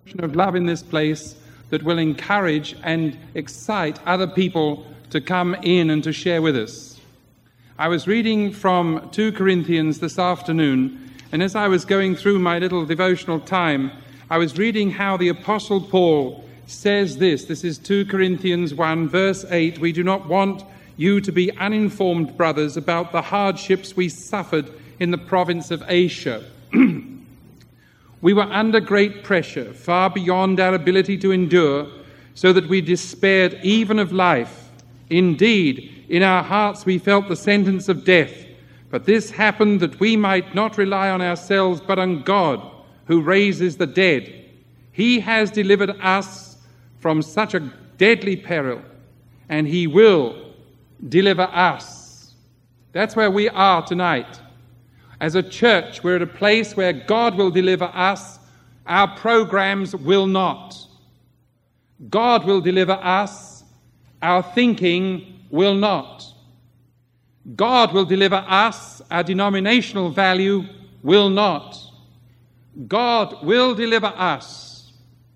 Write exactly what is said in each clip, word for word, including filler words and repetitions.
of love in this place that will encourage and excite other people to come in and to share with us. I was reading from Second Corinthians this afternoon, and as I was going through my little devotional time, I was reading how the Apostle Paul says this. This is Second Corinthians one, verse eight. "We do not want you to be uninformed, brothers, about the hardships we suffered in the province of Asia. We were under great pressure, far beyond our ability to endure, so that we despaired even of life. Indeed, in our hearts we felt the sentence of death. But this happened that we might not rely on ourselves, but on God, who raises the dead. He has delivered us from such a deadly peril, and he will deliver us." That's where we are tonight. As a church, we're at a place where God will deliver us. Our programs will not. God will deliver us. Our thinking will not. God will deliver us. Our denominational value will not. God will deliver us.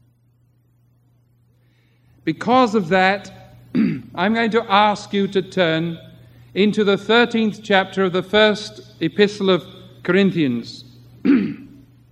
Because of that, I'm going to ask you to turn into the thirteenth chapter of the first epistle of Corinthians. And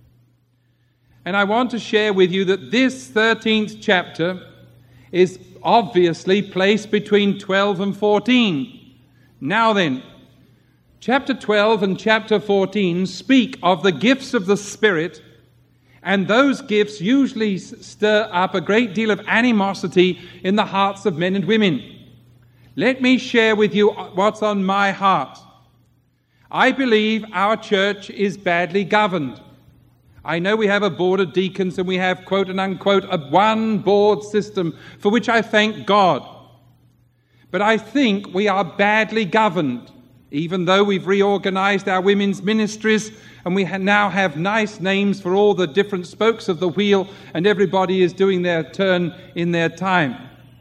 I want to share with you that this thirteenth chapter is obviously placed between twelve and fourteen. Now then, chapter twelve and chapter fourteen speak of the gifts of the Spirit, and those gifts usually stir up a great deal of animosity in the hearts of men and women. Let me share with you what's on my heart. I believe our church is badly governed. I know we have a board of deacons and we have, quote and unquote, a one board system, for which I thank God. But I think we are badly governed, even though we've reorganized our women's ministries and we ha- now have nice names for all the different spokes of the wheel, and everybody is doing their turn in their time.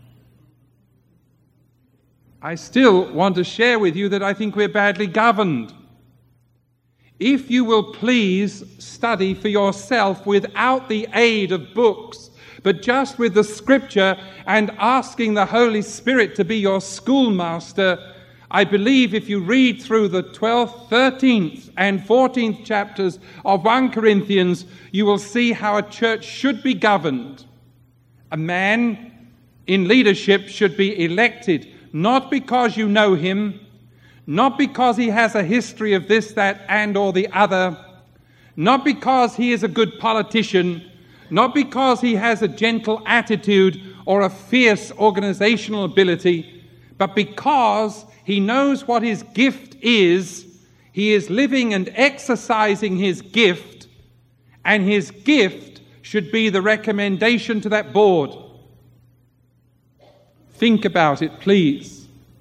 I still want to share with you that I think we're badly governed. If you will please study for yourself without the aid of books, but just with the Scripture and asking the Holy Spirit to be your schoolmaster, I believe if you read through the twelfth, thirteenth, and fourteenth chapters of First Corinthians, you will see how a church should be governed. A man in leadership should be elected, not because you know him, not because he has a history of this, that, and or the other, not because he is a good politician, not because he has a gentle attitude or a fierce organizational ability, but because he knows what his gift is. He is living and exercising his gift, and his gift should be the recommendation to that board. Think about it, please.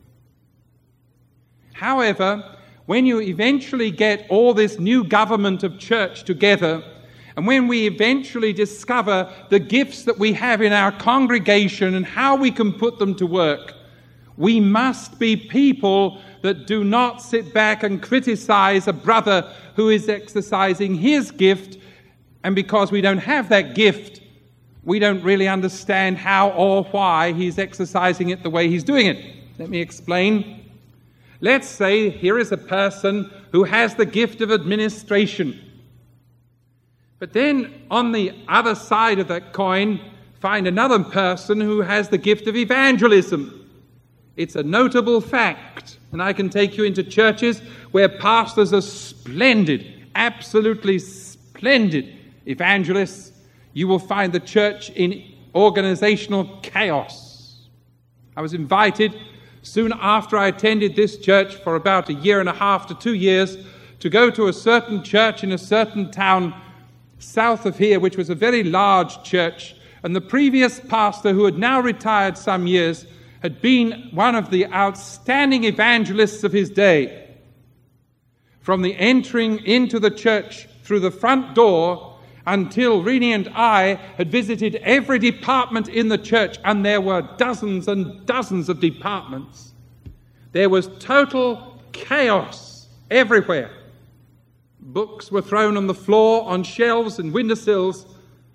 However, when you eventually get all this new government of church together, and when we eventually discover the gifts that we have in our congregation and how we can put them to work, we must be people that do not sit back and criticize a brother who is exercising his gift, and because we don't have that gift, we don't really understand how or why he's exercising it the way he's doing it. Let me explain. Let's say here is a person who has the gift of administration. But then on the other side of that coin, find another person who has the gift of evangelism. It's a notable fact, and I can take you into churches where pastors are splendid, absolutely splendid evangelists. You will find the church in organizational chaos. I was invited soon after I attended this church for about a year and a half to two years to go to a certain church in a certain town south of here, which was a very large church. And the previous pastor, who had now retired some years, had been one of the outstanding evangelists of his day. From the entering into the church through the front door until Rini and I had visited every department in the church, and there were dozens and dozens of departments. There was total chaos everywhere. Books were thrown on the floor, on shelves and windowsills.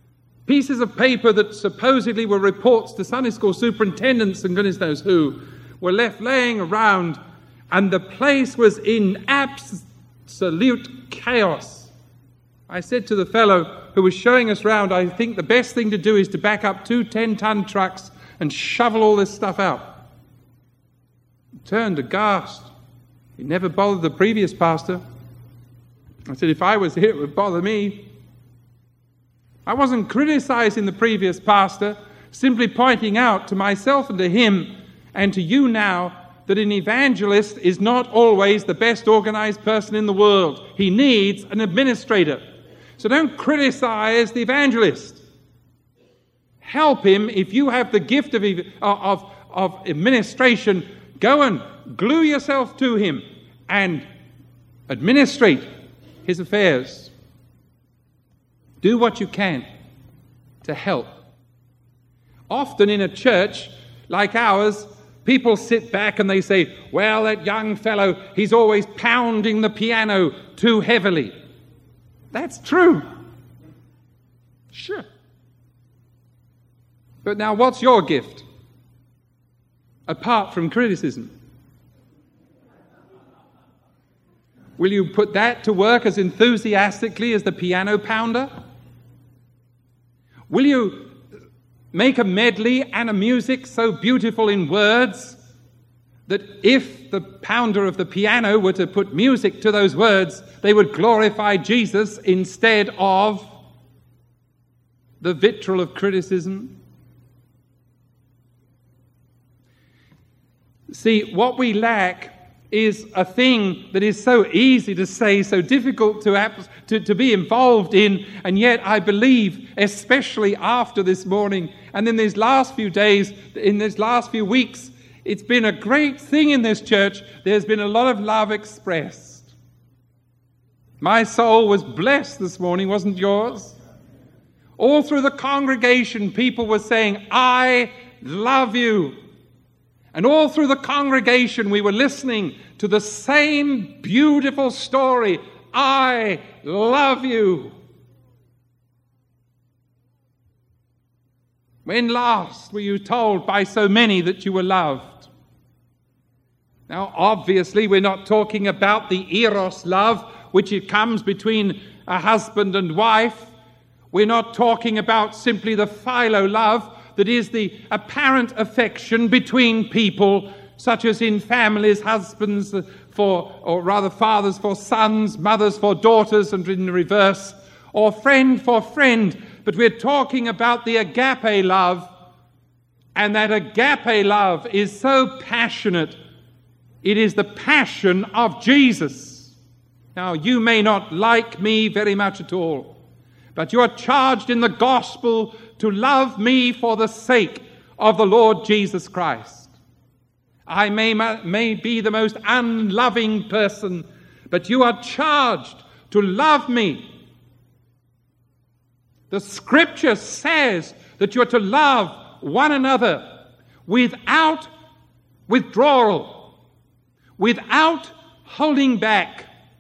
Pieces of paper that supposedly were reports to Sunday school superintendents and goodness knows who were left laying around, and the place was in absolute chaos. I said to the fellow who was showing us round, I think the best thing to do is to back up two ten-ton trucks and shovel all this stuff out. He turned aghast. He never bothered the previous pastor. I said, if I was here, it would bother me. I wasn't criticizing the previous pastor, simply pointing out to myself and to him and to you now that an evangelist is not always the best organized person in the world. He needs an administrator. So don't criticize the evangelist. Help him. If you have the gift of, of, of administration, go and glue yourself to him and administrate his affairs. Do what you can to help. Often in a church like ours, people sit back and they say, well, that young fellow, he's always pounding the piano too heavily. That's true. Sure. But now what's your gift? Apart from criticism. Will you put that to work as enthusiastically as the piano pounder? Will you make a medley and a music so beautiful in words that if the pounder of the piano were to put music to those words, they would glorify Jesus instead of the vitriol of criticism? See, what we lack is a thing that is so easy to say, so difficult to, to, to be involved in, and yet I believe, especially after this morning, and in these last few days, in these last few weeks, it's been a great thing in this church. There's been a lot of love expressed. My soul was blessed this morning, wasn't yours? All through the congregation, people were saying, I love you. And all through the congregation, we were listening to the same beautiful story. I love you. When last were you told by so many that you were loved? Now, obviously, we're not talking about the eros love, which it comes between a husband and wife. We're not talking about simply the philo love, that is the apparent affection between people, such as in families, husbands for, or rather fathers for sons, mothers for daughters, and in reverse, or friend for friend. But we're talking about the agape love, and that agape love is so passionate. It is the passion of Jesus. Now, you may not like me very much at all, but you are charged in the gospel to love me for the sake of the Lord Jesus Christ. I may, may be the most unloving person, but you are charged to love me. The Scripture says that you are to love one another without withdrawal, without holding back.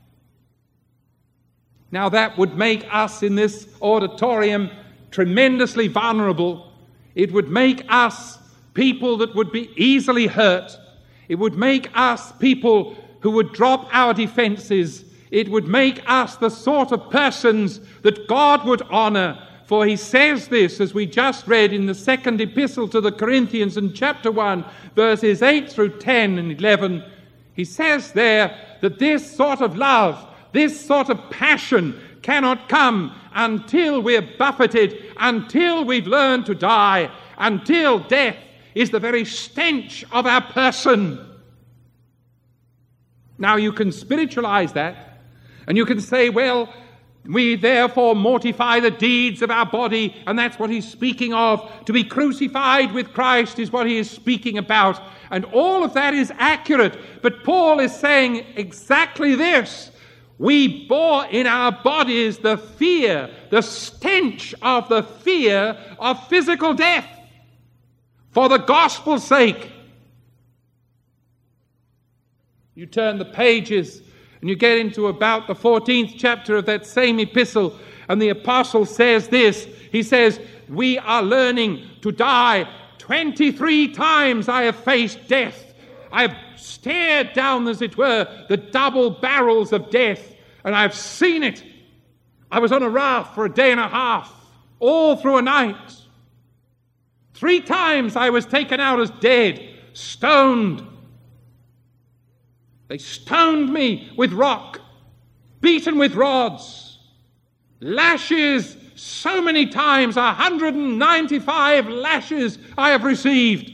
Now that would make us in this auditorium tremendously vulnerable. It would make us people that would be easily hurt. It would make us people who would drop our defenses. It would make us the sort of persons that God would honor. For he says this, as we just read in the second epistle to the Corinthians in chapter one, verses eight through ten and eleven. He says there that this sort of love, this sort of passion cannot come until we're buffeted, until we've learned to die, until death is the very stench of our person. Now you can spiritualize that, and you can say, well, we therefore mortify the deeds of our body, and that's what he's speaking of. To be crucified with Christ is what he is speaking about. And all of that is accurate, but Paul is saying exactly this. We bore in our bodies the fear, the stench of the fear of physical death for the gospel's sake. You turn the pages and you get into about the fourteenth chapter of that same epistle, And the apostle says this, he says, we are learning to die. twenty-three times I have faced death. I have stared down, as it were, the double barrels of death, and I have seen it. I was on a raft for a day and a half, all through a night. Three times I was taken out as dead, stoned. They stoned me with rock, beaten with rods, lashes. So many times, one hundred ninety-five lashes I have received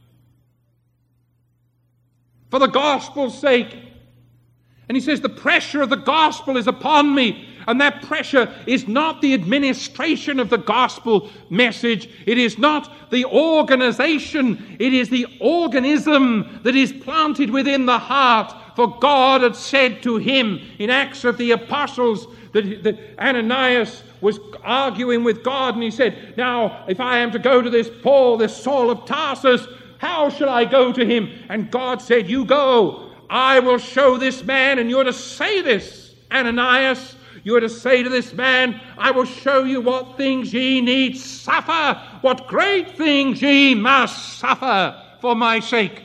for the gospel's sake. And he says, the pressure of the gospel is upon me. And that pressure is not the administration of the gospel message. It is not the organization. It is the organism that is planted within the heart. For God had said to him in Acts of the Apostles that, that Ananias was arguing with God, and he said, now, if I am to go to this Paul, this Saul of Tarsus, how shall I go to him? And God said, you go. I will show this man, and you're to say this, Ananias. You are to say to this man, I will show you what things ye need suffer, what great things ye must suffer for my sake.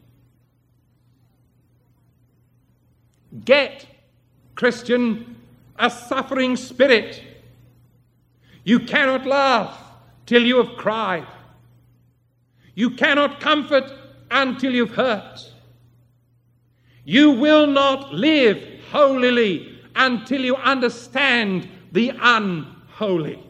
Get, Christian, a suffering spirit. You cannot laugh till you have cried. You cannot comfort until you've hurt. You will not live holily until you understand the unholy.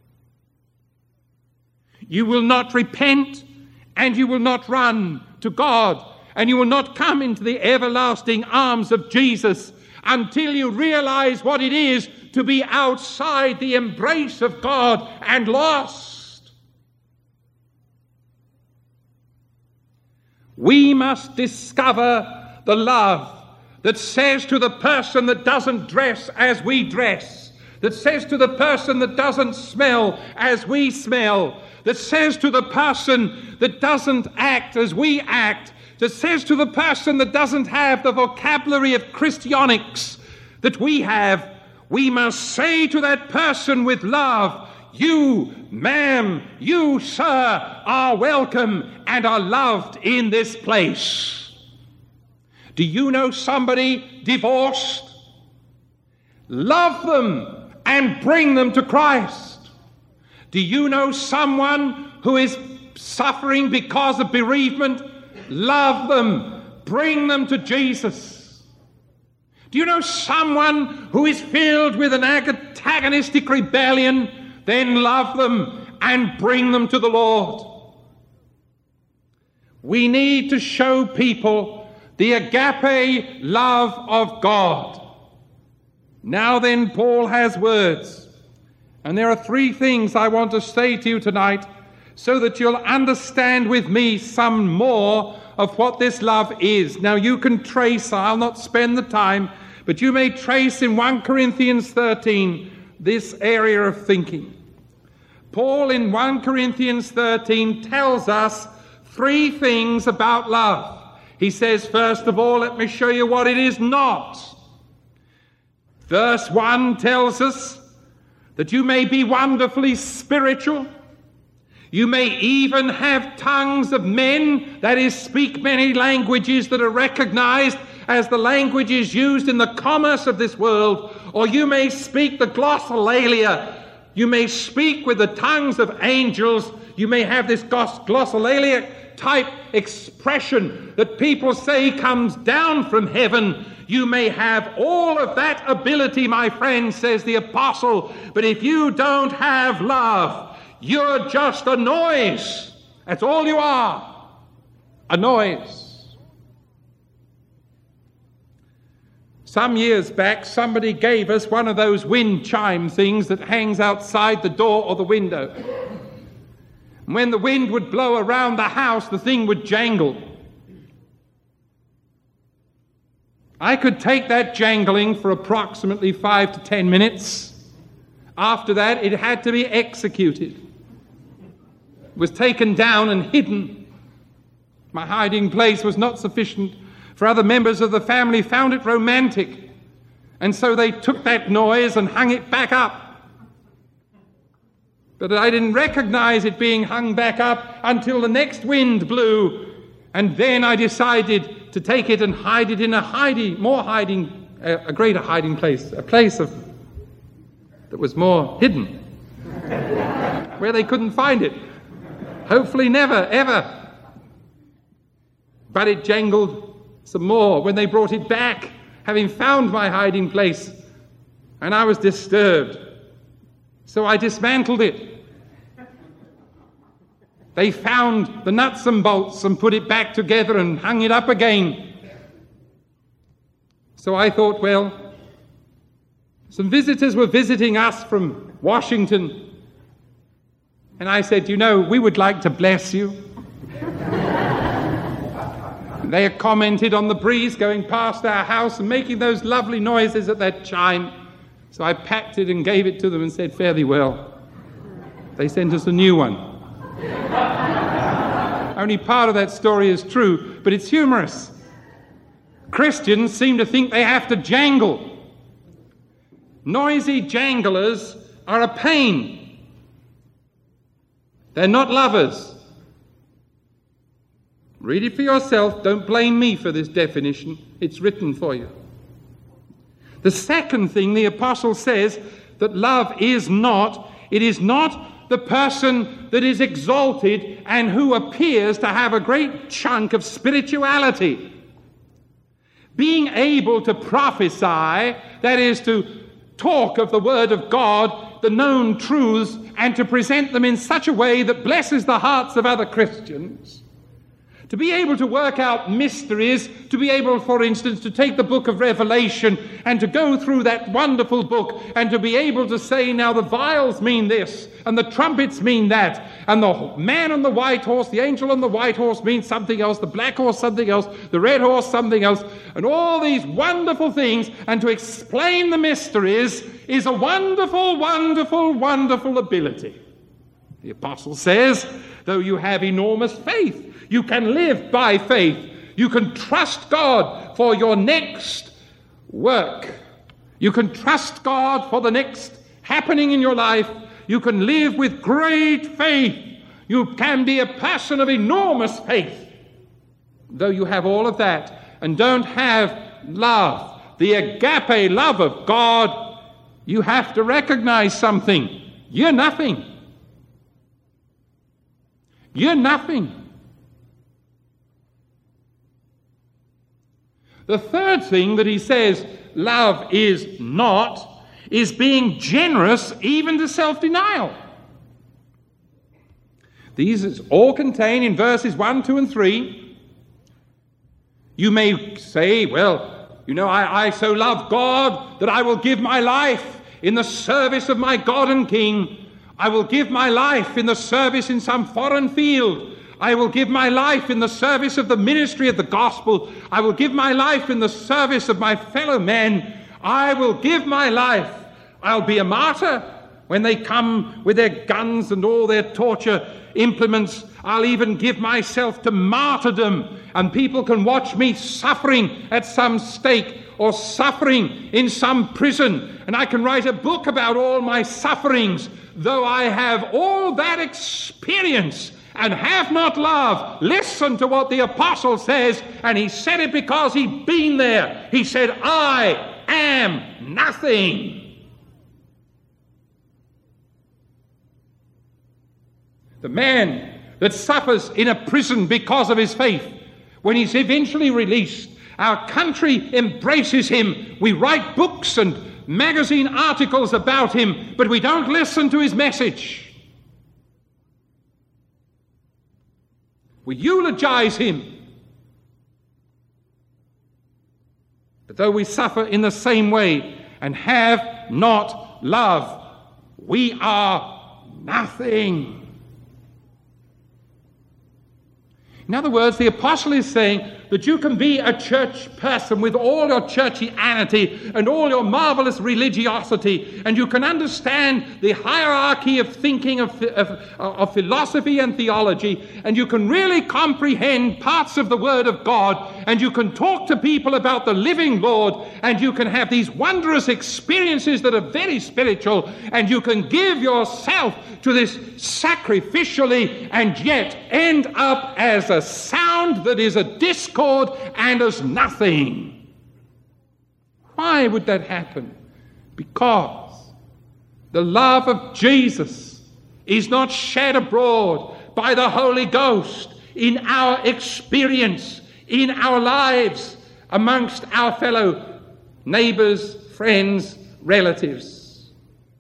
You will not repent, and you will not run to God, and you will not come into the everlasting arms of Jesus until you realize what it is to be outside the embrace of God and lost. We must discover the love that says to the person that doesn't dress as we dress, that says to the person that doesn't smell as we smell, that says to the person that doesn't act as we act, that says to the person that doesn't have the vocabulary of Christionics that we have, we must say to that person with love, you, ma'am, you, sir, are welcome and are loved in this place. Do you know somebody divorced? Love them and bring them to Christ. Do you know someone who is suffering because of bereavement? Love them, bring them to Jesus. Do you know someone who is filled with an antagonistic rebellion? Then love them and bring them to the Lord. We need to show people the agape love of God. Now then, Paul has words. And there are three things I want to say to you tonight so that you'll understand with me some more of what this love is. Now you can trace, I'll not spend the time, but you may trace in First Corinthians thirteen this area of thinking. Paul in First Corinthians thirteen tells us three things about love. He says, first of all, let me show you what it is not. Verse one tells us that you may be wonderfully spiritual. You may even have tongues of men, that is, speak many languages that are recognized as the languages used in the commerce of this world. Or you may speak the glossolalia. You may speak with the tongues of angels. You may have this glossolalia type expression that people say comes down from heaven. You may have all of that ability, my friend, says the apostle, but if you don't have love, you're just a noise. That's all you are. A noise. Some years back, somebody gave us one of those wind chime things that hangs outside the door or the window. And when the wind would blow around the house, the thing would jangle. I could take that jangling for approximately five to ten minutes. After that, it had to be executed. It was taken down and hidden. My hiding place was not sufficient, for other members of the family found it romantic. And so they took that noise and hung it back up. But I didn't recognize it being hung back up until the next wind blew. And then I decided to take it and hide it in a hiding, more hiding, a, a greater hiding place, a place of that was more hidden, where they couldn't find it. Hopefully never, ever. But it jangled some more when they brought it back, having found my hiding place, and I was disturbed. So I dismantled it. They found the nuts and bolts and put it back together and hung it up again. So I thought, well, some visitors were visiting us from Washington, and I said, you know, we would like to bless you. They had commented on the breeze going past our house and making those lovely noises at that chime. So I packed it and gave it to them and said, fare thee well. They sent us a new one. Only part of that story is true, but it's humorous. Christians seem to think they have to jangle. Noisy janglers are a pain. They're not lovers. Read it for yourself. Don't blame me for this definition. It's written for you. The second thing the apostle says, that love is not, it is not the person that is exalted and who appears to have a great chunk of spirituality. Being able to prophesy, that is to talk of the word of God, the known truths, and to present them in such a way that blesses the hearts of other Christians. To be able to work out mysteries, to be able, for instance, to take the book of Revelation and to go through that wonderful book and to be able to say, now the vials mean this, and the trumpets mean that, and the man on the white horse, the angel on the white horse means something else, the black horse something else, the red horse something else, and all these wonderful things, and to explain the mysteries is a wonderful, wonderful, wonderful ability. The apostle says, though you have enormous faith, you can live by faith. You can trust God for your next work. You can trust God for the next happening in your life. You can live with great faith. You can be a person of enormous faith. Though you have all of that and don't have love, the agape love of God, you have to recognize something. You're nothing. You're nothing. The third thing that he says love is not is being generous even to self-denial. These is all contained in verses one, two, and three. You may say, well, you know, I, I so love God that I will give my life in the service of my God and King. I will give my life in the service in some foreign field. I will give my life in the service of the ministry of the gospel. I will give my life in the service of my fellow men. I will give my life. I'll be a martyr when they come with their guns and all their torture implements. I'll even give myself to martyrdom, and people can watch me suffering at some stake or suffering in some prison, and I can write a book about all my sufferings, though I have all that experience and have not love. Listen to what the apostle says, and he said it because he'd been there. He said, I am nothing. The man that suffers in a prison because of his faith, when he's eventually released, our country embraces him. We write books and magazine articles about him, but we don't listen to his message. We eulogize him. But though we suffer in the same way and have not love, we are nothing. In other words, the apostle is saying, that you can be a church person with all your churchianity and all your marvelous religiosity, and you can understand the hierarchy of thinking of, of, of philosophy and theology, and you can really comprehend parts of the Word of God, and you can talk to people about the living Lord, and you can have these wondrous experiences that are very spiritual, and you can give yourself to this sacrificially and yet end up as a sound that is a discord and as nothing. Why would that happen? Because the love of Jesus is not shed abroad by the Holy Ghost in our experience, in our lives, amongst our fellow neighbors, friends, relatives.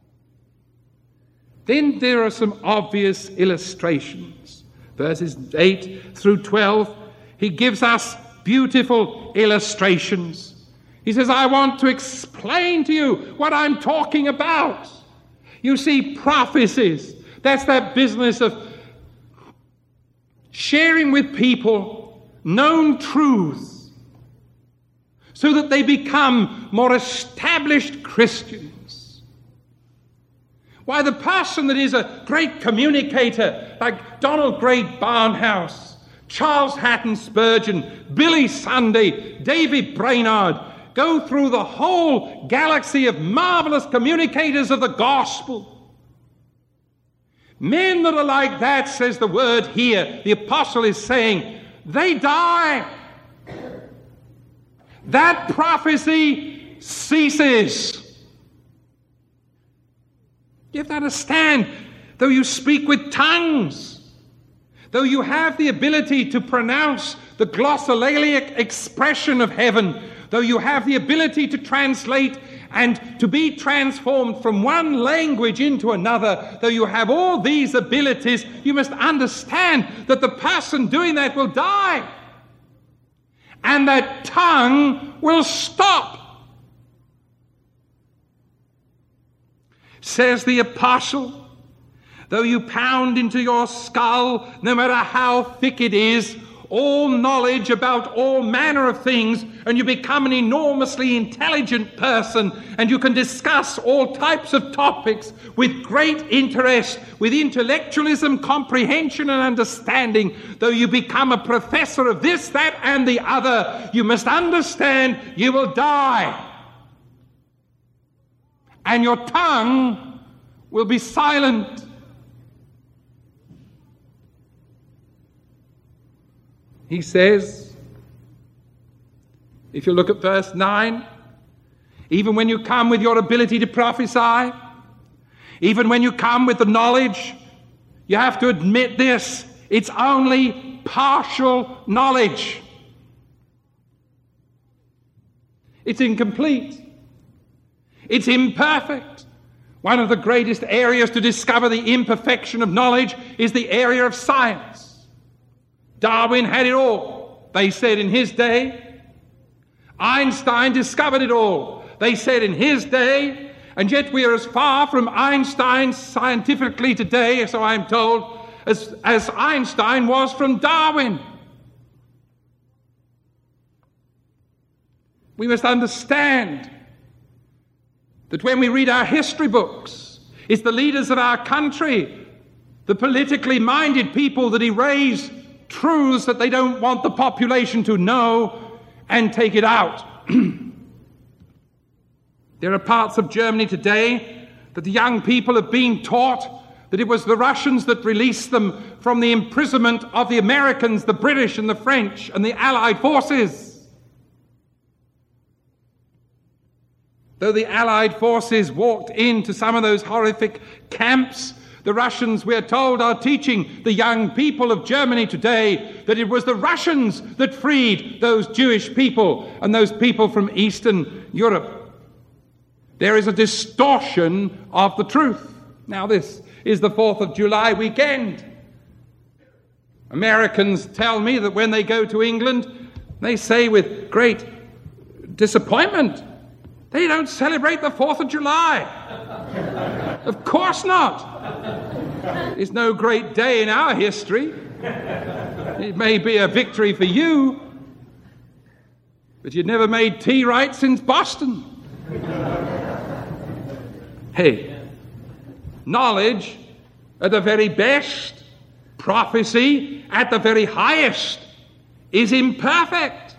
Then there are some obvious illustrations. Verses eight through twelve, he gives us beautiful illustrations. He says, I want to explain to you what I'm talking about. You see, prophecies, that's that business of sharing with people known truths so that they become more established Christians. Why, the person that is a great communicator, like Donald Great Barnhouse, Charles Hatton Spurgeon, Billy Sunday, David Brainerd, go through the whole galaxy of marvelous communicators of the gospel. Men that are like that, says the word here, the apostle is saying, they die. That prophecy ceases. You have to understand, though you speak with tongues, though you have the ability to pronounce the glossolalic expression of heaven, though you have the ability to translate and to be transformed from one language into another, though you have all these abilities, you must understand that the person doing that will die. And that tongue will stop. Says the apostle, though you pound into your skull, no matter how thick it is, all knowledge about all manner of things, and you become an enormously intelligent person, and you can discuss all types of topics with great interest, with intellectualism, comprehension, and understanding. Though you become a professor of this, that, and the other, you must understand you will die. And your tongue will be silent. He says, if you look at verse nine, even when you come with your ability to prophesy, even when you come with the knowledge, you have to admit this, it's only partial knowledge. It's incomplete. It's imperfect. One of the greatest areas to discover the imperfection of knowledge is the area of science. Darwin had it all, they said in his day. Einstein discovered it all, they said in his day. And yet we are as far from Einstein scientifically today, so I'm told, as, as Einstein was from Darwin. We must understand that when we read our history books, it's the leaders of our country, the politically minded people, that erase truths that they don't want the population to know and take it out. There are parts of Germany today that the young people are being taught that it was the Russians that released them from the imprisonment of the Americans, the British and the French and the Allied forces. Though the Allied forces walked into some of those horrific camps, the Russians, we're told, are teaching the young people of Germany today that it was the Russians that freed those Jewish people and those people from Eastern Europe. There is a distortion of the truth. Now, this is the fourth of July weekend. Americans tell me that when they go to England, they say with great disappointment, they don't celebrate the fourth of July. Of course not. It's no great day in our history. It may be a victory for you, But you'd never made tea right since Boston. Hey, knowledge at the very best, prophecy at the very highest, is imperfect.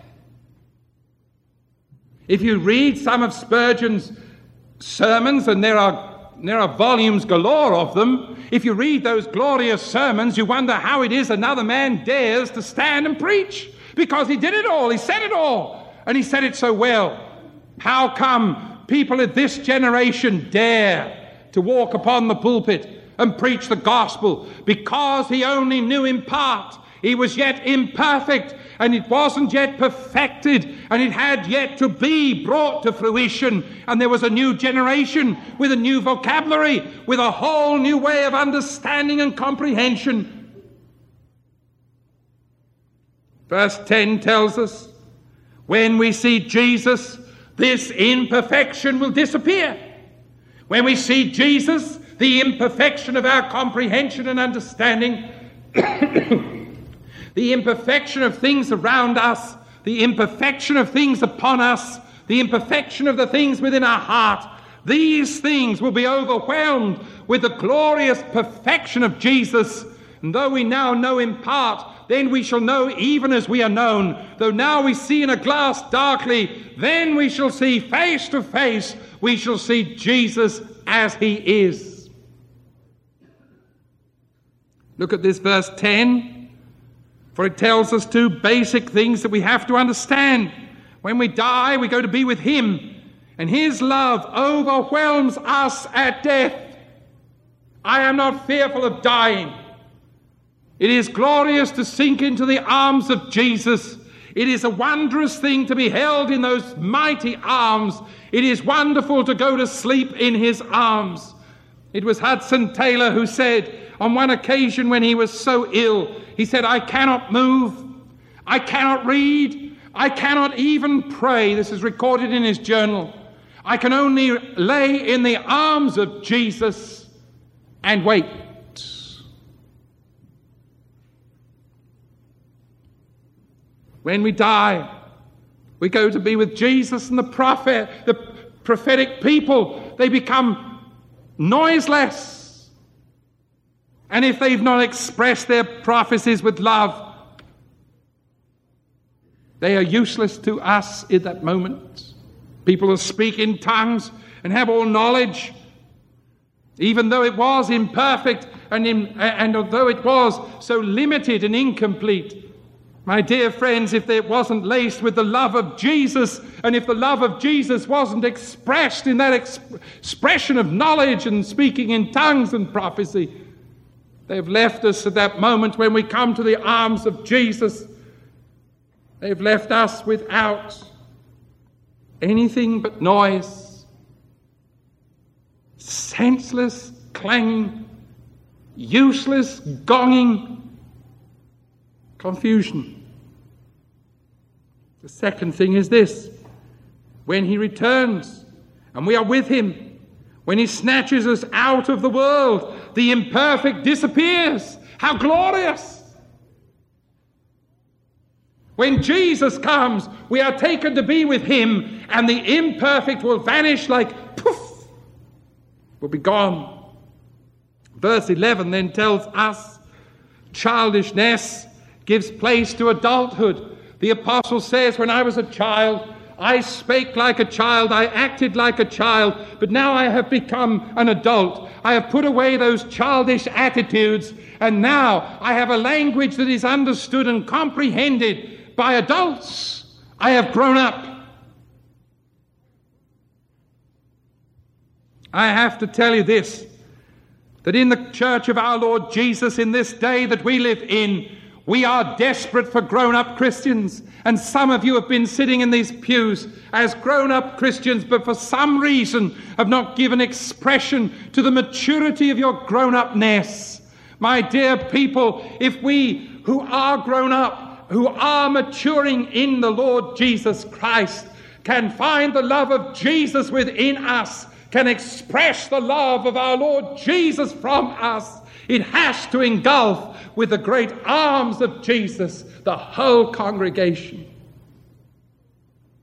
If you read some of Spurgeon's sermons, and there are, there are volumes galore of them, if you read those glorious sermons, you wonder how it is another man dares to stand and preach. Because he did it all, he said it all, and he said it so well. How come people of this generation dare to walk upon the pulpit and preach the gospel? Because he only knew in part. He was yet imperfect, and it wasn't yet perfected, and it had yet to be brought to fruition. And there was a new generation with a new vocabulary, with a whole new way of understanding and comprehension. Verse ten tells us, when we see Jesus, this imperfection will disappear. When we see Jesus, the imperfection of our comprehension and understanding, the imperfection of things around us, the imperfection of things upon us, the imperfection of the things within our heart, these things will be overwhelmed with the glorious perfection of Jesus. And though we now know in part, then we shall know even as we are known. Though now we see in a glass darkly, then we shall see face to face. We shall see Jesus as he is. Look at this verse ten. For it tells us two basic things that we have to understand. When we die, we go to be with him, and his love overwhelms us at death. I am not fearful of dying. It is glorious to sink into the arms of Jesus. It is a wondrous thing to be held in those mighty arms. It is wonderful to go to sleep in his arms. It was Hudson Taylor who said on one occasion when he was so ill, he said, I cannot move, I cannot read, I cannot even pray. This is recorded in his journal. I can only lay in the arms of Jesus and wait. When we die, we go to be with Jesus, and the prophet, the prophetic people, they become noiseless. And if they've not expressed their prophecies with love, they are useless to us in that moment. People who speak in tongues and have all knowledge, even though it was imperfect and, in, and although it was so limited and incomplete, my dear friends, if it wasn't laced with the love of Jesus, and if the love of Jesus wasn't expressed in that exp- expression of knowledge and speaking in tongues and prophecy, they've left us at that moment when we come to the arms of Jesus. They've left us without anything but noise, senseless clanging, useless gonging, confusion. The second thing is this: when he returns and we are with him, when he snatches us out of the world, the imperfect disappears. How glorious! When Jesus comes, we are taken to be with him, and the imperfect will vanish like poof, will be gone. Verse eleven then tells us childishness gives place to adulthood. The apostle says, when I was a child, I spake like a child, I acted like a child, but now I have become an adult. I have put away those childish attitudes, and now I have a language that is understood and comprehended by adults. I have grown up. I have to tell you this, that in the church of our Lord Jesus, in this day that we live in, we are desperate for grown-up Christians. And some of you have been sitting in these pews as grown-up Christians, but for some reason have not given expression to the maturity of your grown-upness. My dear people, if we who are grown up, who are maturing in the Lord Jesus Christ, can find the love of Jesus within us, can express the love of our Lord Jesus from us, it has to engulf with the great arms of Jesus the whole congregation.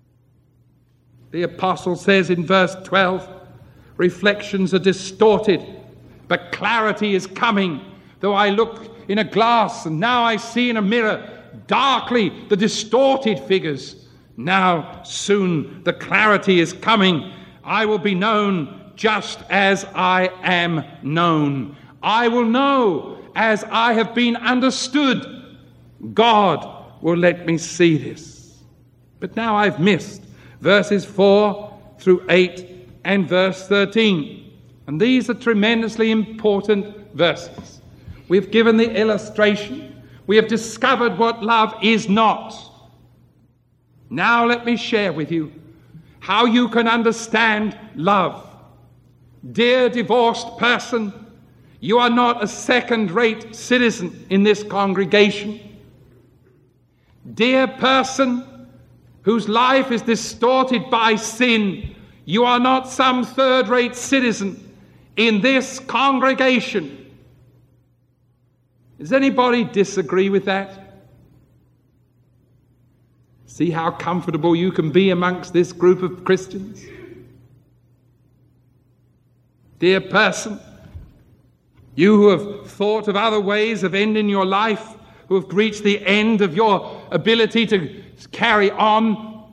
The apostle says in verse twelve, reflections are distorted, but clarity is coming. Though I look in a glass, and now I see in a mirror darkly the distorted figures. Now soon the clarity is coming. I will be known just as I am known. I will know as I have been understood. God will let me see this. But now I've missed verses four through eight and verse thirteen. And these are tremendously important verses. We've given the illustration. We have discovered what love is not. Now let me share with you how you can understand love. Dear divorced person, you are not a second-rate citizen in this congregation. Dear person whose life is distorted by sin, you are not some third-rate citizen in this congregation. Does anybody disagree with that? See how comfortable you can be amongst this group of Christians? Dear person, you who have thought of other ways of ending your life, who have reached the end of your ability to carry on,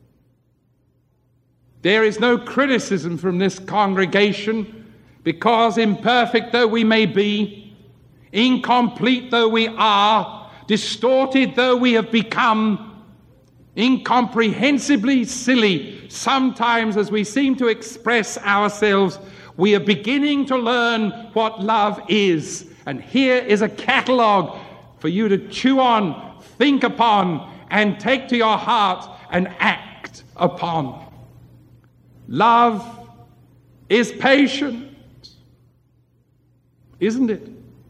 there is no criticism from this congregation, because imperfect though we may be, incomplete though we are, distorted though we have become, incomprehensibly silly sometimes as we seem to express ourselves, we are beginning to learn what love is. And here is a catalogue for you to chew on, think upon, and take to your heart and act upon. Love is patient, isn't it?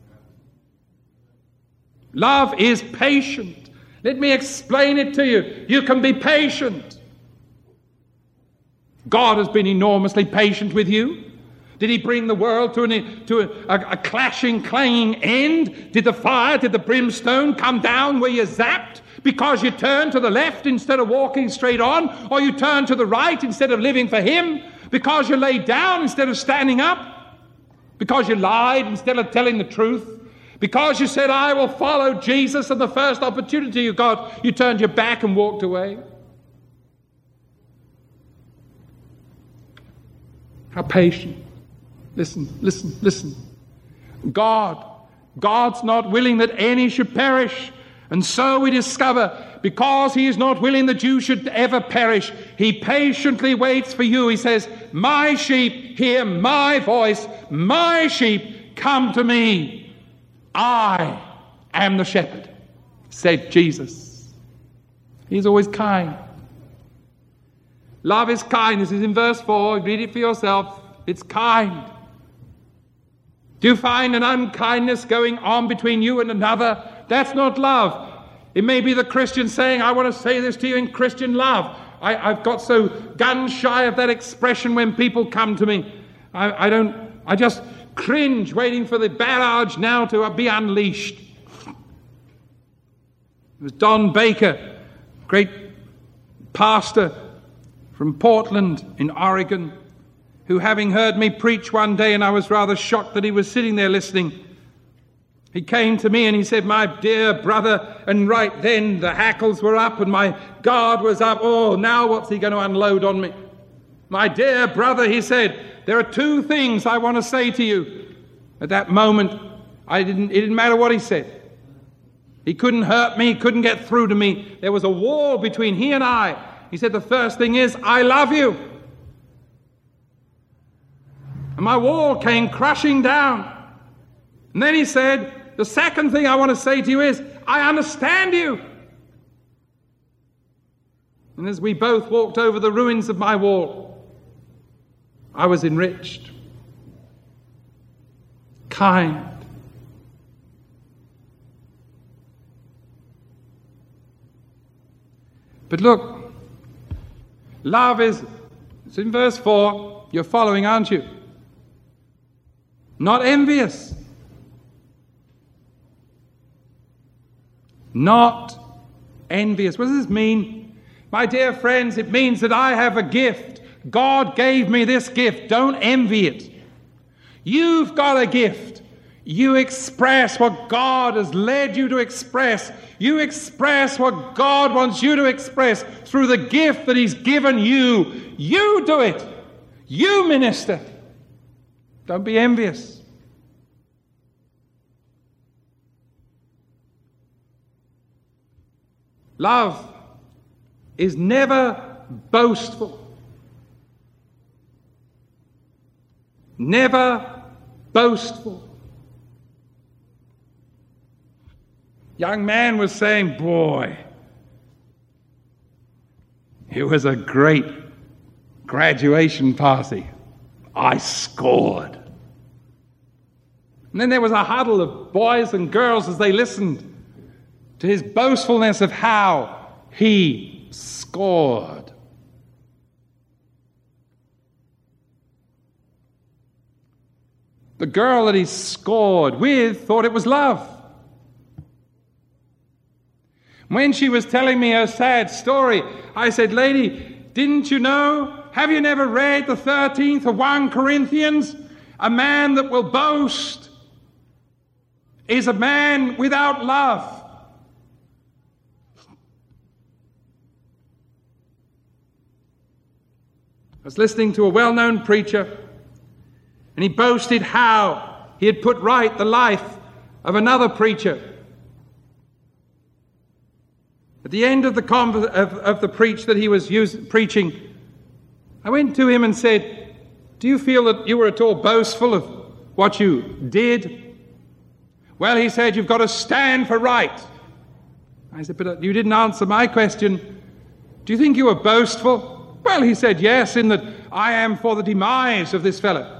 Love is patient. Let me explain it to you. You can be patient. God has been enormously patient with you. Did he bring the world to, an, to a, a, a clashing, clanging end? Did the fire, did the brimstone come down where you zapped because you turned to the left instead of walking straight on? Or you turned to the right instead of living for him? Because you laid down instead of standing up? Because you lied instead of telling the truth? Because you said, I will follow Jesus, and the first opportunity you got, you turned your back and walked away? How patient. Listen, listen, listen. God, God's not willing that any should perish. And so we discover, because he is not willing that you should ever perish, he patiently waits for you. He says, my sheep hear my voice, my sheep come to me. I am the shepherd, said Jesus. He's always kind. Love is kind. This is in verse four. Read it for yourself. It's kind. Do you find an unkindness going on between you and another? That's not love. It may be the Christian saying, I want to say this to you in Christian love. I, I've got so gun shy of that expression when people come to me. I, I don't, I just cringe waiting for the barrage now to be unleashed. It was Don Baker, great pastor from Portland in Oregon, who, having heard me preach one day, and I was rather shocked that he was sitting there listening, he came to me and he said, my dear brother, and right then the hackles were up and my guard was up. Oh, now what's he going to unload on me? My dear brother, he said, there are two things I want to say to you. At that moment, I didn't, it didn't matter what he said. He couldn't hurt me, he couldn't get through to me. There was a wall between he and I. He said, the first thing is, I love you. And my wall came crushing down. And then he said, the second thing I want to say to you is, I understand you. And as we both walked over the ruins of my wall, I was enriched. Kind. But look, love is, it's in verse four, you're following, aren't you? Not envious. Not envious. What does this mean? My dear friends, it means that I have a gift. God gave me this gift. Don't envy it. You've got a gift. You express what God has led you to express. You express what God wants you to express through the gift that He's given you. You do it. You minister. Don't be envious. Love is never boastful. Never boastful. Young man was saying, boy, it was a great graduation party. I scored. And then there was a huddle of boys and girls as they listened to his boastfulness of how he scored. The girl that he scored with thought it was love. When she was telling me her sad story, I said, lady, didn't you know? Have you never read the thirteenth of First Corinthians? A man that will boast is a man without love. I was listening to a well-known preacher, and he boasted how he had put right the life of another preacher. At the end of the conv- of, of the preach that he was use- preaching, I went to him and said, do you feel that you were at all boastful of what you did? Well, he said, you've got to stand for right. I said, but you didn't answer my question. Do you think you were boastful? Well, he said, yes, in that I am for the demise of this fellow.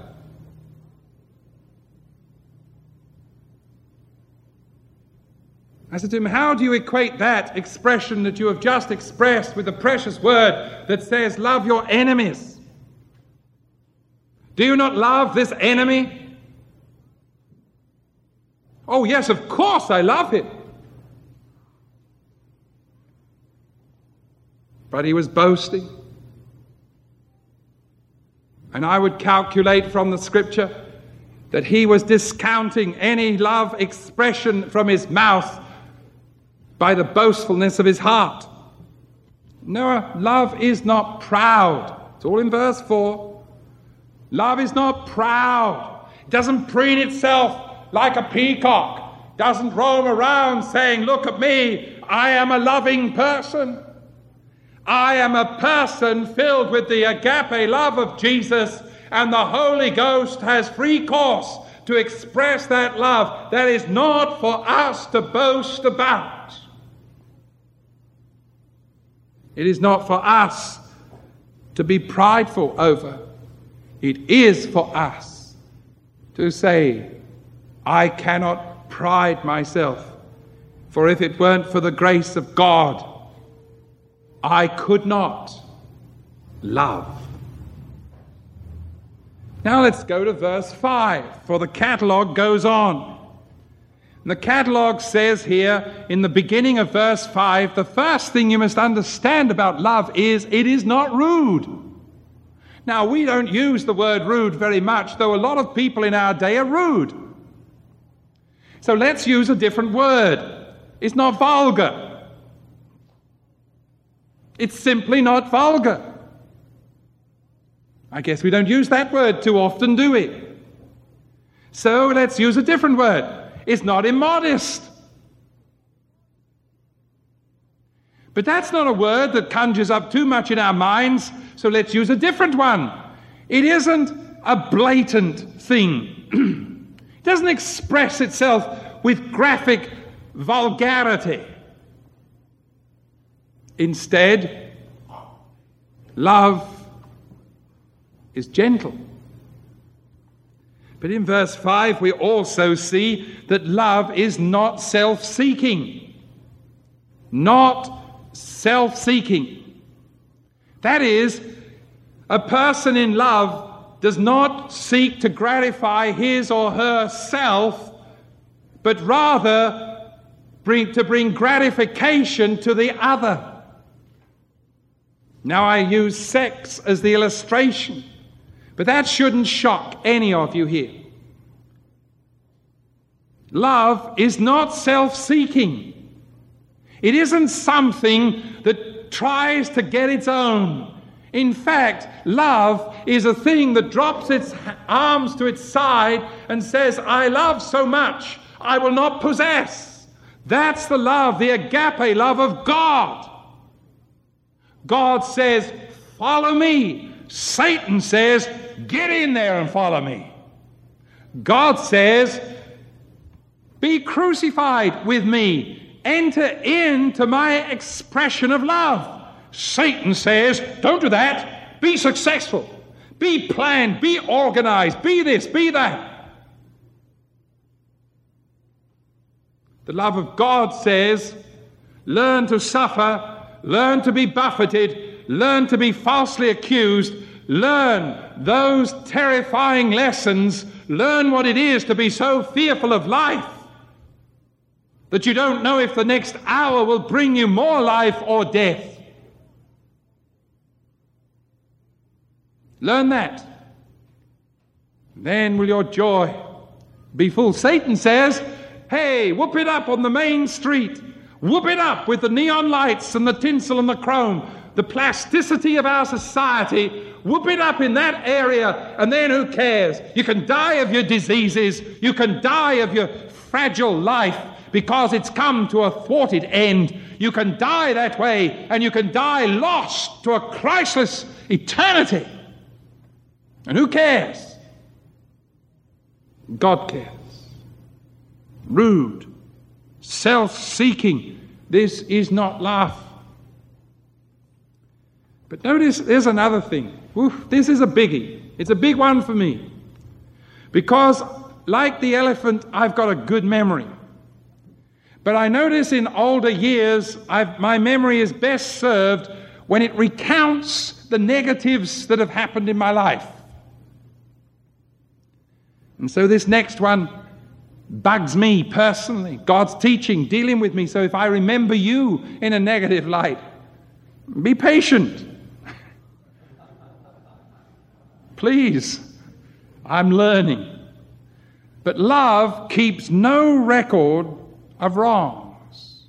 I said to him, how do you equate that expression that you have just expressed with the precious word that says, love your enemies? Do you not love this enemy? Oh, yes, of course I love him. But he was boasting. And I would calculate from the scripture that he was discounting any love expression from his mouth by the boastfulness of his heart. No, love is not proud. It's all in verse four. Love is not proud. It doesn't preen itself like a peacock. Doesn't roam around saying, look at me, I am a loving person. I am a person filled with the agape love of Jesus, and the Holy Ghost has free course to express that love. That is not for us to boast about. It is not for us to be prideful over. It is for us to say, I cannot pride myself, for if it weren't for the grace of God, I could not love. Now let's go to verse five, for the catalogue goes on. And the catalogue says here in the beginning of verse five, the first thing you must understand about love is it is not rude. Now, we don't use the word rude very much, though a lot of people in our day are rude. So let's use a different word. It's not vulgar. It's simply not vulgar. I guess we don't use that word too often, do we? So let's use a different word. It's not immodest. But that's not a word that conjures up too much in our minds, so let's use a different one. It isn't a blatant thing. It doesn't express itself with graphic vulgarity. Instead, love is gentle. But in verse five, we also see that love is not self-seeking. Not self-seeking. That is, a person in love does not seek to gratify his or her self, but rather bring, to bring gratification to the other. Now I use sex as the illustration, but that shouldn't shock any of you here. Love is not self-seeking. It isn't something that tries to get its own. In fact, love is a thing that drops its arms to its side and says, I love so much, I will not possess. That's the love, the agape love of God. God says, follow me. Satan says, get in there and follow me. God says, be crucified with me. Enter into my expression of love. Satan says, don't do that. Be successful. Be planned. Be organized. Be this. Be that. The love of God says, learn to suffer. Learn to be buffeted. Learn to be falsely accused. Learn those terrifying lessons. Learn what it is to be so fearful of life that you don't know if the next hour will bring you more life or death. Learn that. Then will your joy be full. Satan says, hey, whoop it up on the main street. Whoop it up with the neon lights and the tinsel and the chrome. The plasticity of our society. Whoop it up in that area, and then who cares? You can die of your diseases. You can die of your fragile life because it's come to a thwarted end. You can die that way, and you can die lost to a Christless eternity. And who cares? God cares. Rude, self-seeking. This is not love. But notice there's another thing. Oof, this is a biggie. It's a big one for me. Because, like the elephant, I've got a good memory. But I notice in older years, I've, my memory is best served when it recounts the negatives that have happened in my life. And so this next one bugs me personally. God's teaching, dealing with me. So if I remember you in a negative light, be patient. Please, I'm learning. But love keeps no record of wrongs.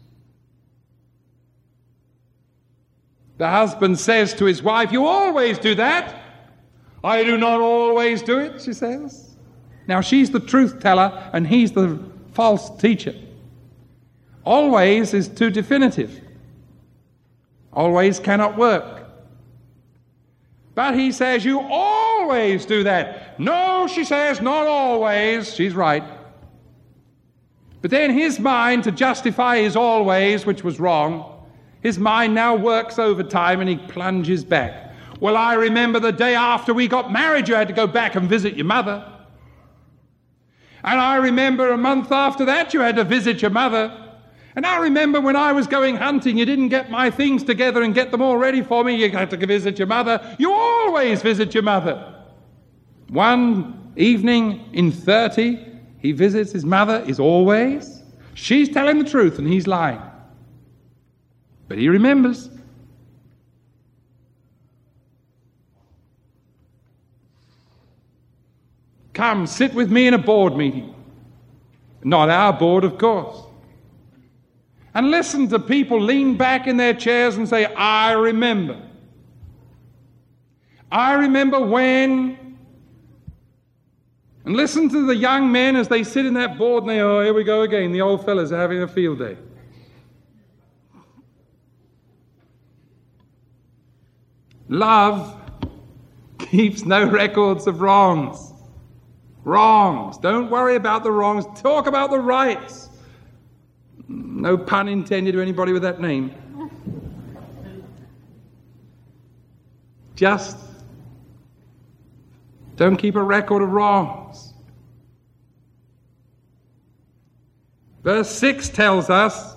The husband says to his wife, you always do that. I do not always do it, she says. Now she's the truth teller and he's the false teacher. Always is too definitive. Always cannot work. But he says, you always do that. No, she says, not always. She's right. But then his mind, to justify his always, which was wrong, his mind now works overtime and he plunges back. Well, I remember the day after we got married, you had to go back and visit your mother. And I remember a month after that, you had to visit your mother. And I remember when I was going hunting, you didn't get my things together and get them all ready for me. You had to visit your mother. You always visit your mother. One evening in thirty, he visits his mother, is always. She's telling the truth and he's lying. But he remembers. Come, sit with me in a board meeting. Not our board, of course. And listen to people lean back in their chairs and say, I remember. I remember when. And listen to the young men as they sit in that board and they, oh, here we go again. The old fellas are having a field day. Love keeps no records of wrongs. Wrongs. Don't worry about the wrongs. Talk about the rights. No pun intended to anybody with that name. Just don't keep a record of wrongs. Verse six tells us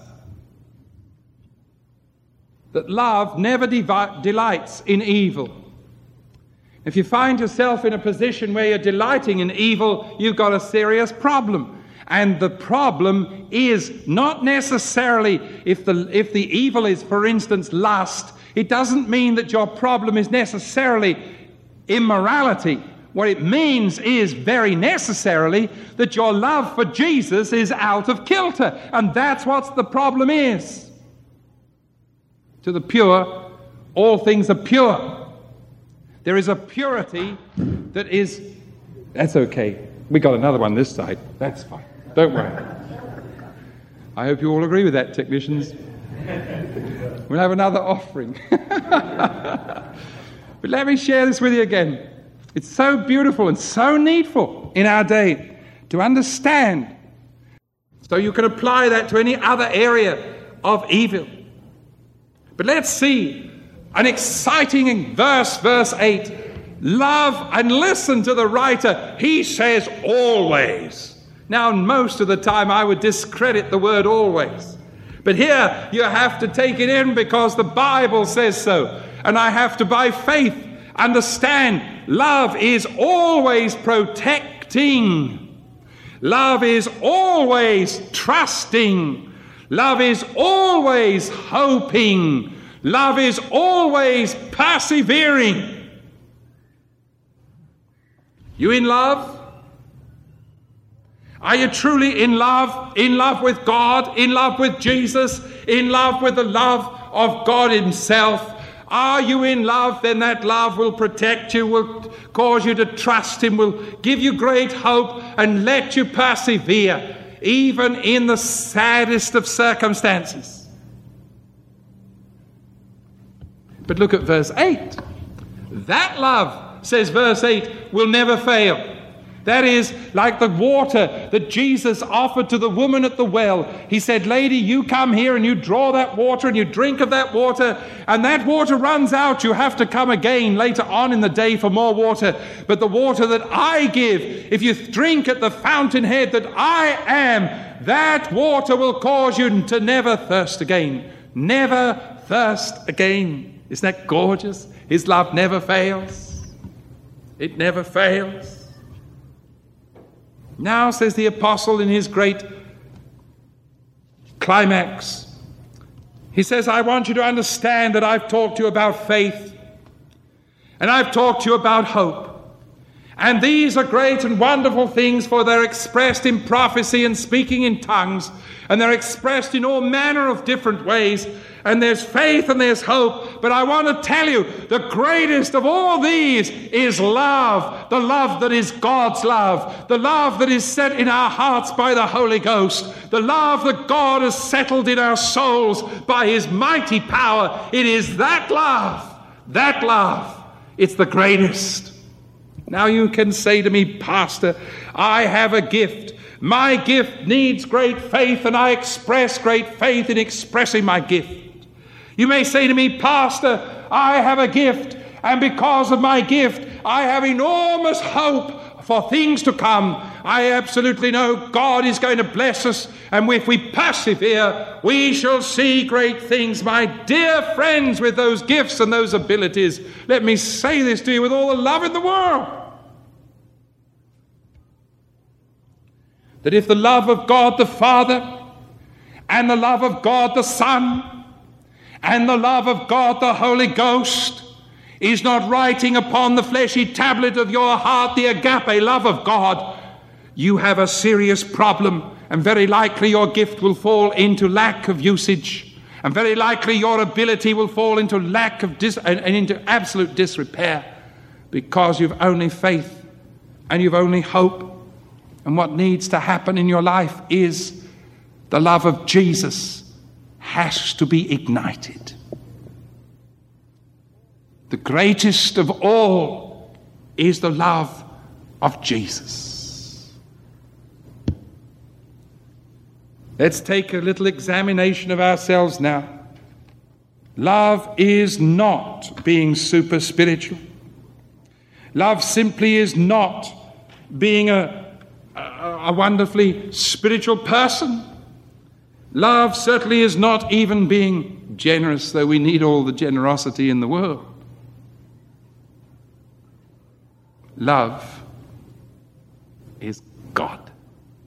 that love never devi- delights in evil. If you find yourself in a position where you're delighting in evil, you've got a serious problem. And the problem is not necessarily if the if the evil is, for instance, lust. It doesn't mean that your problem is necessarily immorality. What it means is very necessarily that your love for Jesus is out of kilter. And that's what the problem is. To the pure, all things are pure. There is a purity that is... That's okay. We got another one this side. That's fine. Don't worry. I hope you all agree with that, technicians. We'll have another offering. But let me share this with you again. It's so beautiful and so needful in our day to understand, so you can apply that to any other area of evil. But let's see an exciting verse, verse eight. Love, and listen to the writer. He says always. Now, most of the time I would discredit the word always. But here you have to take it in because the Bible says so. And I have to, by faith, understand love is always protecting. Love is always trusting. Love is always hoping. Love is always persevering. You in love? Are you truly in love? In love with God? In love with Jesus? In love with the love of God himself? Are you in love? Then that love will protect you, will cause you to trust him, will give you great hope and let you persevere, even in the saddest of circumstances. But look at verse eight. That love, says verse eight, will never fail. That is like the water that Jesus offered to the woman at the well. He said, lady, you come here and you draw that water and you drink of that water, and that water runs out. You have to come again later on in the day for more water. But the water that I give, if you drink at the fountainhead that I am, that water will cause you to never thirst again. Never thirst again. Isn't that gorgeous? His love never fails. It never fails. Now, says the apostle in his great climax, he says, I want you to understand that I've talked to you about faith, and I've talked to you about hope. And these are great and wonderful things, for they're expressed in prophecy and speaking in tongues, and they're expressed in all manner of different ways. And there's faith and there's hope. But I want to tell you, the greatest of all these is love. The love that is God's love. The love that is set in our hearts by the Holy Ghost. The love that God has settled in our souls by his mighty power. It is that love. That love. It's the greatest. Now you can say to me, Pastor, I have a gift. My gift needs great faith, and I express great faith in expressing my gift. You may say to me, Pastor, I have a gift, and because of my gift, I have enormous hope for things to come. I absolutely know God is going to bless us, and if we persevere, we shall see great things. My dear friends, with those gifts and those abilities, let me say this to you with all the love in the world, that if the love of God the Father and the love of God the Son and the love of God the Holy Ghost is not writing upon the fleshy tablet of your heart the agape love of God, you have a serious problem, and very likely your gift will fall into lack of usage, and very likely your ability will fall into lack of dis- and, and into absolute disrepair, because you've only faith and you've only hope. And what needs to happen in your life is the love of Jesus has to be ignited. The greatest of all is the love of Jesus. Let's take a little examination of ourselves now. Love is not being super spiritual. Love simply is not being a, a, a wonderfully spiritual person. Love certainly is not even being generous, though we need all the generosity in the world. Love is God.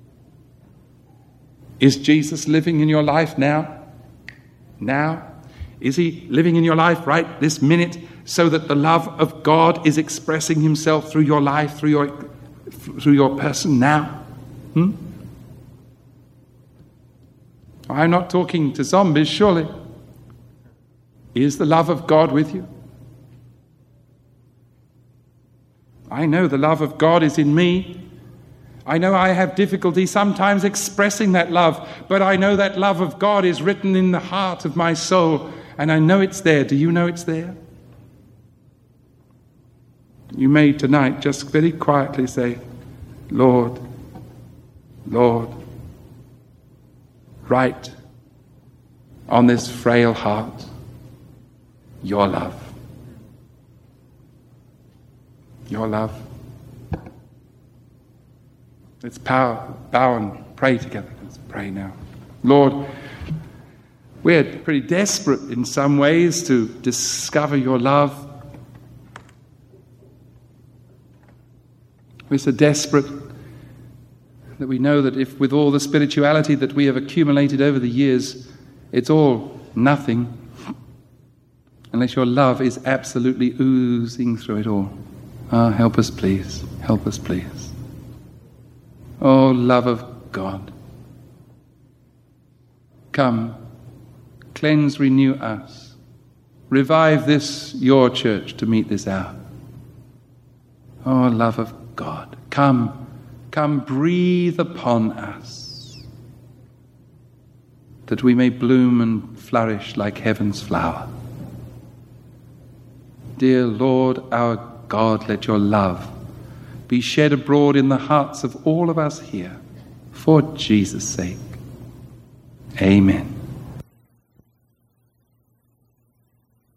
Is Jesus living in your life now? Now? Is he living in your life right this minute so that the love of God is expressing himself through your life, through your, through your person now? Hmm? I'm not talking to zombies, surely. Is the love of God with you? I know the love of God is in me. I know I have difficulty sometimes expressing that love, but I know that love of God is written in the heart of my soul, and I know it's there. Do you know it's there? You may tonight just very quietly say, Lord, Lord, write on this frail heart your love. Your love. Let's bow, bow and pray together. Let's pray now. Lord, we're pretty desperate in some ways to discover your love. We're so desperate that we know that if with all the spirituality that we have accumulated over the years, it's all nothing unless your love is absolutely oozing through it all. Ah, help us please. Help us please. Oh, love of God, come, cleanse, renew us. Revive this, your church, to meet this hour. Oh, love of God, come, come, breathe upon us, that we may bloom and flourish like heaven's flower. Dear Lord, our God, let your love be shed abroad in the hearts of all of us here, for Jesus' sake. Amen.